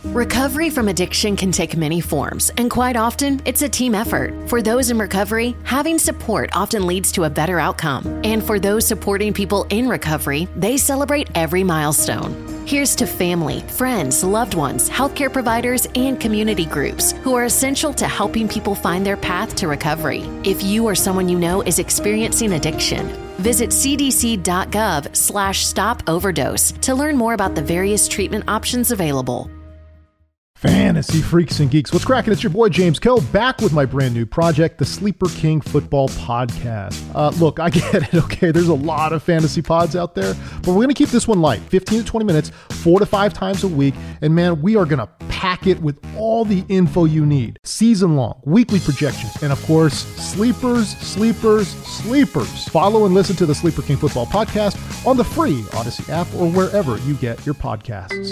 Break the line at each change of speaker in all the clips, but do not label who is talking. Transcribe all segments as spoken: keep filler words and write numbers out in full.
Recovery from addiction can take many forms, and quite often, it's a team effort. For those in recovery, having support often leads to a better outcome. And for those supporting people in recovery, they celebrate every milestone. Here's to family, friends, loved ones, healthcare providers, and community groups who are essential to helping people find their path to recovery. If you or someone you know is experiencing addiction, visit cdc.gov slash stop overdose to learn more about the various treatment options available.
Fantasy freaks and geeks, what's cracking? It's your boy James Koh, back with my brand new project, the Sleeper King Football Podcast. Uh, look, I get it, okay? There's a lot of fantasy pods out there, but we're going to keep this one light, fifteen to twenty minutes, four to five times a week, and man, we are going to pack it with all the info you need. Season-long, weekly projections, and of course, sleepers, sleepers, sleepers. Follow and listen to the Sleeper King Football Podcast on the free Odyssey app or wherever you get your podcasts.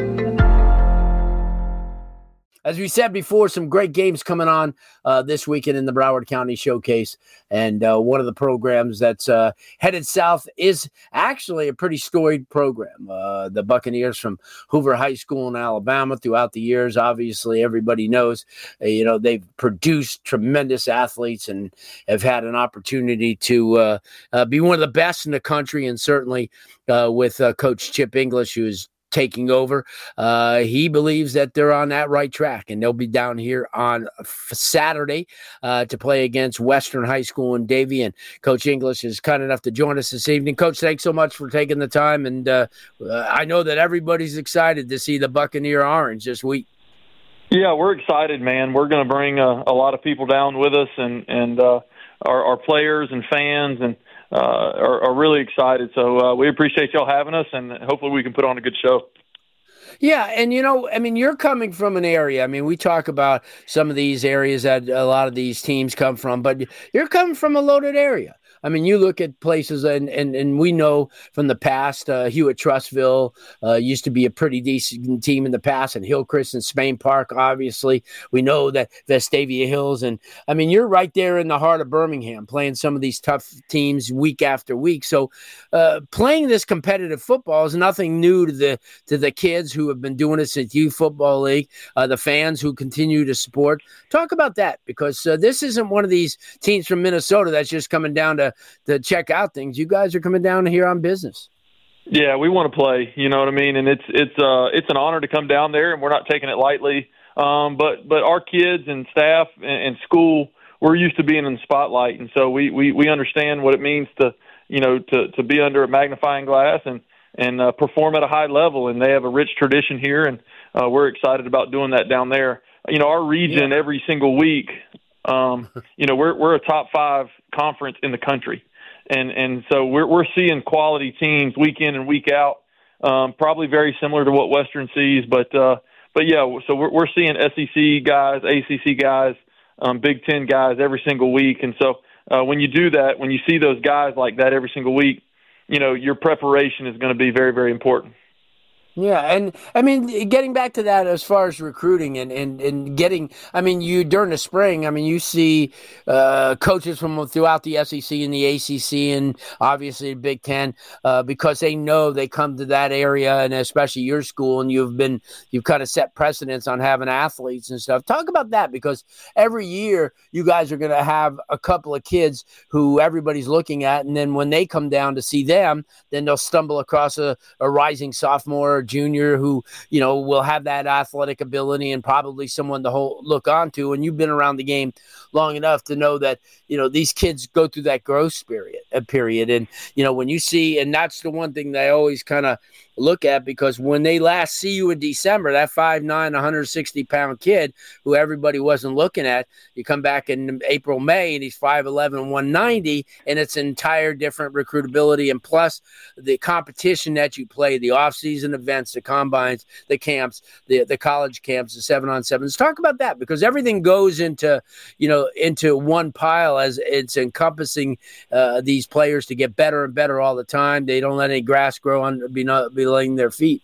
As we said before, some great games coming on uh, this weekend in the Broward County Showcase. And uh, one of the programs that's uh, headed south is actually a pretty storied program. Uh, the Buccaneers from Hoover High School in Alabama throughout the years, obviously everybody knows, uh, you know, they've produced tremendous athletes and have had an opportunity to uh, uh, be one of the best in the country. And certainly uh, with uh, Coach Chip English, who's taking over. Uh, he believes that they're on that right track, and they'll be down here on f- Saturday uh, to play against Western High School in Davie. And Coach English is kind enough to join us this evening. Coach, thanks so much for taking the time. And uh, uh, I know that everybody's excited to see the Buccaneer Orange this week.
Yeah, we're excited, man. We're going to bring a, a lot of people down with us, and, and uh, our, our players and fans, and Uh, are, are really excited. So uh, we appreciate y'all having us, and hopefully we can put on a good show.
Yeah, and, you know, I mean, you're coming from an area. I mean, we talk about some of these areas that a lot of these teams come from, but you're coming from a loaded area. I mean, you look at places, and and, and we know from the past, uh, Hewitt Trustville uh, used to be a pretty decent team in the past, and Hillcrest and Spain Park, obviously. We know that Vestavia Hills, and I mean, you're right there in the heart of Birmingham playing some of these tough teams week after week. So uh, playing this competitive football is nothing new to the to the kids who have been doing it since Youth Football League, uh, the fans who continue to support. Talk about that, because uh, this isn't one of these teams from Minnesota that's just coming down to to check out things. You guys are coming down here on business.
Yeah, we want to play, you know what I mean? And it's it's uh it's an honor to come down there, and we're not taking it lightly. Um, but but our kids and staff and, and school, we're used to being in the spotlight, and so we, we, we understand what it means to you know to, to be under a magnifying glass and and uh, perform at a high level. And they have a rich tradition here, and uh, we're excited about doing that down there. You know, our region yeah. every single week. Um, you know, we're we're a top five conference in the country, and and so we're we're seeing quality teams week in and week out. Um, probably very similar to what Western sees, but uh, but yeah, so we're we're seeing S E C guys, A C C guys, um, Big Ten guys every single week, and so uh, when you do that, when you see those guys like that every single week, you know, your preparation is going to be very very important.
Yeah, and I mean, getting back to that as far as recruiting and, and, and getting, I mean, you during the spring, I mean, you see uh, coaches from throughout the S E C and the A C C and obviously the Big Ten uh, because they know they come to that area, and especially your school, and you've been, you've kind of set precedents on having athletes and stuff. Talk about that, because every year you guys are going to have a couple of kids who everybody's looking at, and then when they come down to see them, then they'll stumble across a, a rising sophomore junior who, you know, will have that athletic ability and probably someone to hold, look onto. And you've been around the game long enough to know that, you know, these kids go through that growth period, a period. And, you know, when you see, and that's the one thing that I always kind of look at, because when they last see you in December, that five nine, one hundred sixty pound kid who everybody wasn't looking at, you come back in April, May, and he's five eleven, one ninety, and it's an entire different recruitability. And plus the competition that you play, the off-season events, the combines, the camps, the, the college camps, the seven on sevens. Talk about that, because everything goes into, you know, into one pile as it's encompassing uh, these players to get better and better all the time. They don't let any grass grow on, be not, be laying their feet.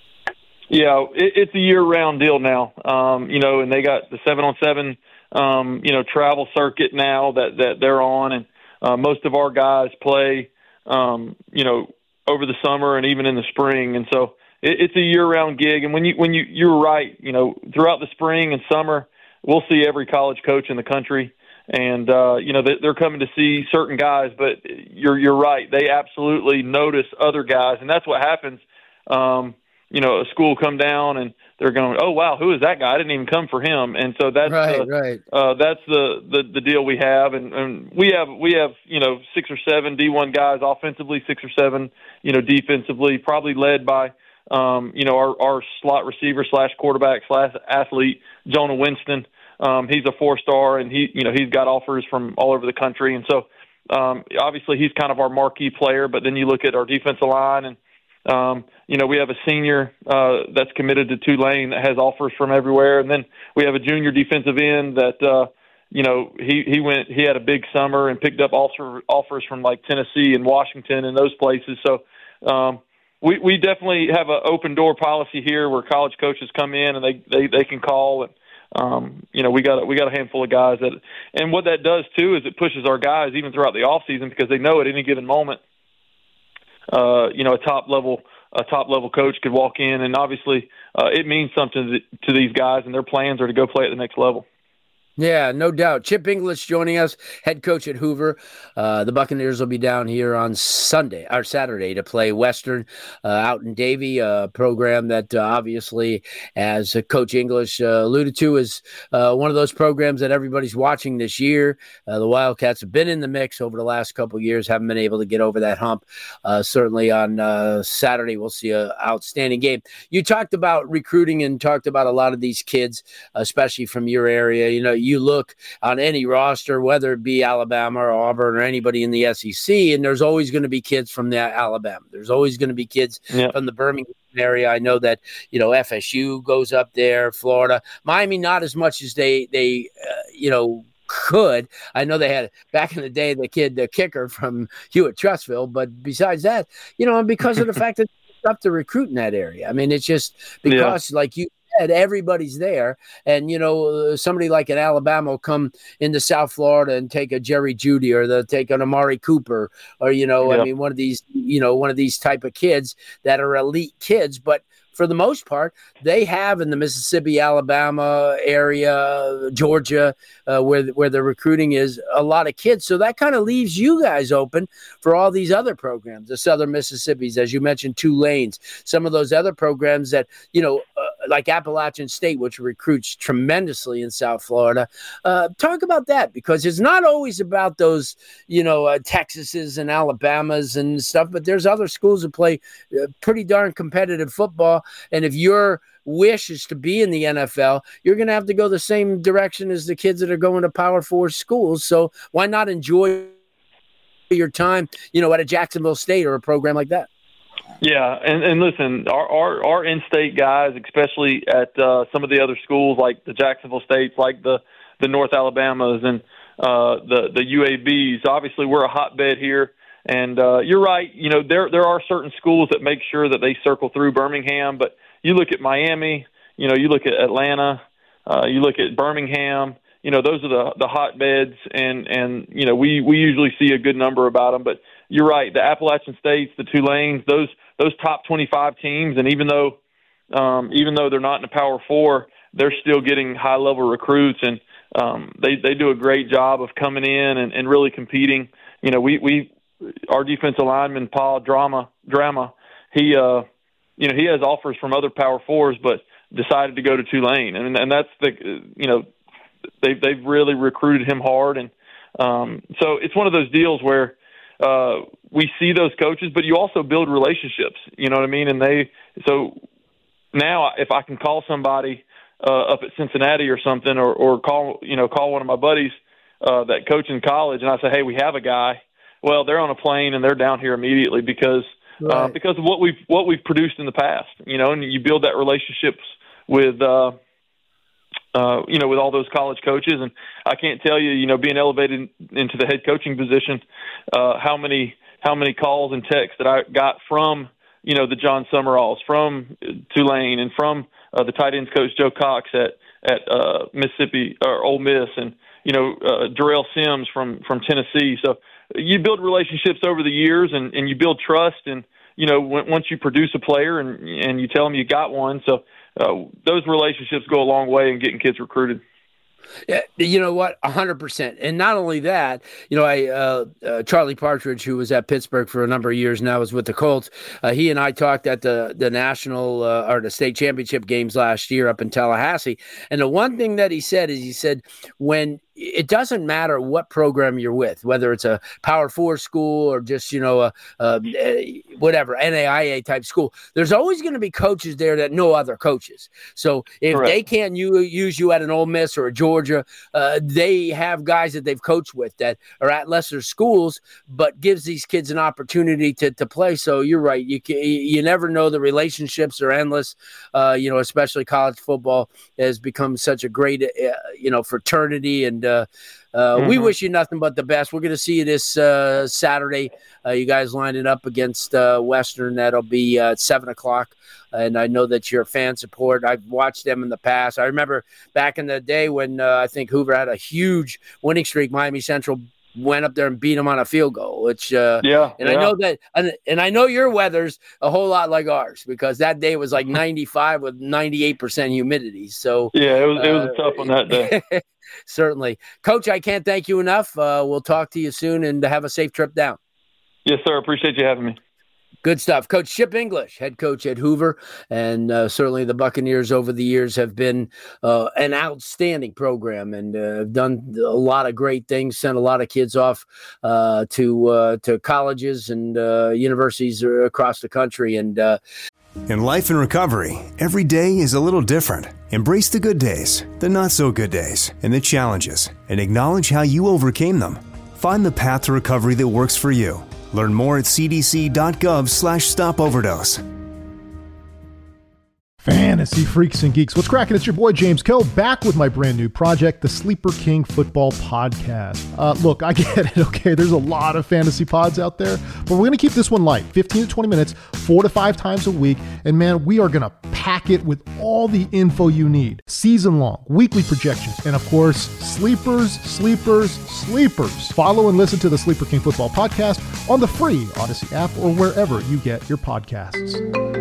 Yeah, it, it's a year-round deal now, um, you know, and they got the seven on seven, um, you know, travel circuit now that, that they're on, and uh, most of our guys play, um, you know, over the summer and even in the spring, and so it, it's a year-round gig. And when you when you you're right, you know, throughout the spring and summer, we'll see every college coach in the country, and uh, you know they're coming to see certain guys. But you're you're right; they absolutely notice other guys, and that's what happens. Um, you know, a school come down and they're going, oh wow, who is that guy? I didn't even come for him. And so that's
right,
the,
right.
Uh, that's the, the the deal we have, and, and we have we have you know six or seven D one guys offensively, six or seven you know defensively, probably led by um, you know our, our slot receiver slash quarterback slash athlete Jonah Winston. Um, he's a four star, and he you know he's got offers from all over the country, and so um, obviously he's kind of our marquee player. But then you look at our defensive line and. Um, you know, we have a senior uh, that's committed to Tulane that has offers from everywhere, and then we have a junior defensive end that uh, you know he he went he had a big summer and picked up offer, offers from like Tennessee and Washington and those places. So um, we we definitely have an open door policy here where college coaches come in and they they, they can call and. Um, you know, we got we got a handful of guys that, and what that does too is it pushes our guys even throughout the off season because they know at any given moment. Uh, you know, a top level, a top level coach could walk in, and obviously, uh, it means something to, to these guys, and their plans are to go play at the next level.
Yeah, no doubt. Chip English joining us, head coach at Hoover. Uh, the Buccaneers will be down here on Sunday or Saturday to play Western uh, out in Davie, a program that uh, obviously, as uh, Coach English uh, alluded to, is uh, one of those programs that everybody's watching this year. Uh, the Wildcats have been in the mix over the last couple of years, haven't been able to get over that hump. Uh, certainly on uh, Saturday, we'll see an outstanding game. You talked about recruiting and talked about a lot of these kids, especially from your area. You know, you You look on any roster, whether it be Alabama or Auburn or anybody in the S E C, and there's always going to be kids from the Alabama. There's always going to be kids yeah. from the Birmingham area. I know that, you know, F S U goes up there, Florida, Miami, not as much as they, they uh, you know, could. I know they had back in the day, the kid, the kicker from Hewitt Trustville, but besides that, you know, and because of the fact that it's up to recruit in that area. I mean, it's just because yeah. like you, everybody's there, and you know somebody like an Alabama will come into South Florida and take a Jerry Jeudy, or they'll take an Amari Cooper, or you know, yeah. I mean, one of these, you know, one of these type of kids that are elite kids, but. For the most part, they have in the Mississippi, Alabama area, Georgia, uh, where where the recruiting is, a lot of kids. So that kind of leaves you guys open for all these other programs, the Southern Mississippis, as you mentioned, Tulane's, some of those other programs that, you know, uh, like Appalachian State, which recruits tremendously in South Florida. Uh, talk about that, because it's not always about those, you know, uh, Texases and Alabamas and stuff, but there's other schools that play uh, pretty darn competitive football. And if your wish is to be in the N F L, you're going to have to go the same direction as the kids that are going to Power Four schools. So why not enjoy your time, you know, at a Jacksonville State or a program like that?
Yeah, and, and listen, our, our, our in-state guys, especially at uh, some of the other schools like the Jacksonville States, like the, the North Alabamas and uh, the, the U A Bs, obviously we're a hotbed here. And uh, you're right. You know, there there are certain schools that make sure that they circle through Birmingham. But you look at Miami, you know, you look at Atlanta, uh, you look at Birmingham. You know, those are the the hotbeds, and and you know we we usually see a good number about them. But you're right. The Appalachian States, the Tulanes, those those top twenty-five teams, and even though um, even though they're not in the Power Four, they're still getting high level recruits, and um, they they do a great job of coming in and, and really competing. You know, we we. Our defensive lineman, Paul Drama, Drama, he, uh, you know, he has offers from other Power Fours, but decided to go to Tulane, and and that's the, you know, they've they've really recruited him hard, and um, so it's one of those deals where uh, we see those coaches, but you also build relationships. You know what I mean? And they, so now if I can call somebody uh, up at Cincinnati or something, or or call you know call one of my buddies uh, that coach in college, and I say, hey, we have a guy. Well, they're on a plane and they're down here immediately because right. uh, because of what we've what we've produced in the past, you know, and you build that relationships with uh, uh, you know with all those college coaches, and I can't tell you, you know, being elevated into the head coaching position, uh, how many how many calls and texts that I got from you know the John Summeralls, from Tulane, and from uh, the tight ends coach Joe Cox at at uh, Mississippi or Ole Miss, and you know uh, Darrell Sims from from Tennessee, so. You build relationships over the years, and, and you build trust, and you know, when, once you produce a player and and you tell them you got one. So uh, those relationships go a long way in getting kids recruited.
Yeah, you know what, a hundred percent. And not only that, you know, I uh, uh, Charlie Partridge, who was at Pittsburgh for a number of years now, is with the Colts. Uh, he and I talked at the the national uh, or the state championship games last year up in Tallahassee. And the one thing that he said is he said when it doesn't matter what program you're with, whether it's a Power Four school or just, you know, a, a whatever, N A I A type school, there's always going to be coaches there that know other coaches. So if
Correct.
they can't you, use you at an Ole Miss or a Georgia, uh, they have guys that they've coached with that are at lesser schools, but gives these kids an opportunity to, to play. So you're right. You can, you never know. The relationships are endless, uh, you know, especially college football has become such a great, uh, you know, fraternity. And uh, uh, mm-hmm. we wish you nothing but the best. We're going to see you this uh, Saturday. Uh, you guys lined it up against uh, Western. That'll be uh, at seven o'clock. And I know that you're a fan support. I've watched them in the past. I remember back in the day when uh, I think Hoover had a huge winning streak. Miami Central went up there and beat them on a field goal, which uh,
yeah.
And
yeah.
I know that, and, and I know your weather's a whole lot like ours because that day was like ninety-five with ninety-eight percent humidity. So
yeah, it was it was
uh,
a tough one that day.
Certainly, Coach. I can't thank you enough. Uh, we'll talk to you soon, and have a safe trip down.
Yes, sir. Appreciate you having me.
Good stuff. Coach Chip English, head coach at Hoover, and uh, certainly the Buccaneers over the years have been uh, an outstanding program and uh, have done a lot of great things, sent a lot of kids off uh, to uh, to colleges and uh, universities across the country. And uh,
in life and recovery, every day is a little different. Embrace the good days, the not so good days, and the challenges, and acknowledge how you overcame them. Find the path to recovery that works for you. Learn more at cdc.gov slash stop overdose.
Fantasy freaks and geeks. What's cracking? It's your boy James Koh back with my brand new project, the Sleeper King Football Podcast. Uh, look, I get it, okay? There's a lot of fantasy pods out there, but we're going to keep this one light, fifteen to twenty minutes, four to five times a week. And man, we are going to pack it with all the info you need. Season long, weekly projections, and of course, sleepers, sleepers, sleepers. Follow and listen to the Sleeper King Football Podcast on the free Odyssey app or wherever you get your podcasts.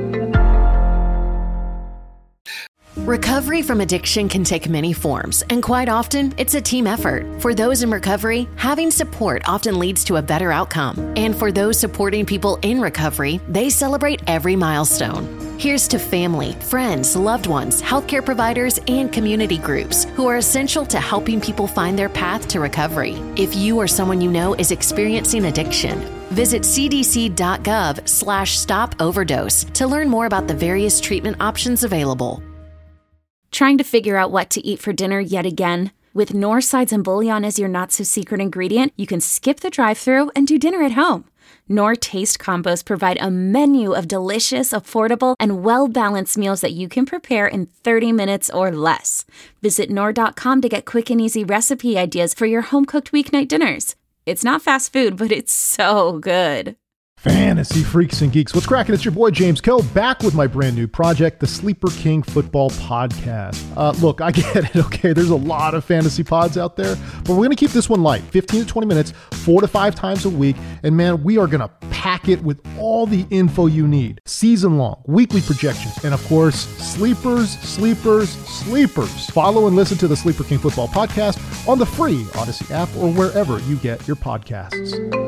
Recovery from addiction can take many forms, and quite often, it's a team effort. For those in recovery, having support often leads to a better outcome. And for those supporting people in recovery, they celebrate every milestone. Here's to family, friends, loved ones, healthcare providers, and community groups who are essential to helping people find their path to recovery. If you or someone you know is experiencing addiction, visit cdc.gov slash stop overdose to learn more about the various treatment options available.
Trying to figure out what to eat for dinner yet again? With Knorr sides and bouillon as your not-so-secret ingredient, you can skip the drive-thru and do dinner at home. Knorr Taste Combos provide a menu of delicious, affordable, and well-balanced meals that you can prepare in thirty minutes or less. Visit Knorr dot com to get quick and easy recipe ideas for your home-cooked weeknight dinners. It's not fast food, but it's so good.
Fantasy freaks and geeks. What's cracking? It's your boy James Koh back with my brand new project, the Sleeper King Football Podcast. Uh, look, I get it, okay? There's a lot of fantasy pods out there, but we're going to keep this one light, fifteen to twenty minutes, four to five times a week. And man, we are going to pack it with all the info you need. Season long, weekly projections, and of course, sleepers, sleepers, sleepers. Follow and listen to the Sleeper King Football Podcast on the free Odyssey app or wherever you get your podcasts.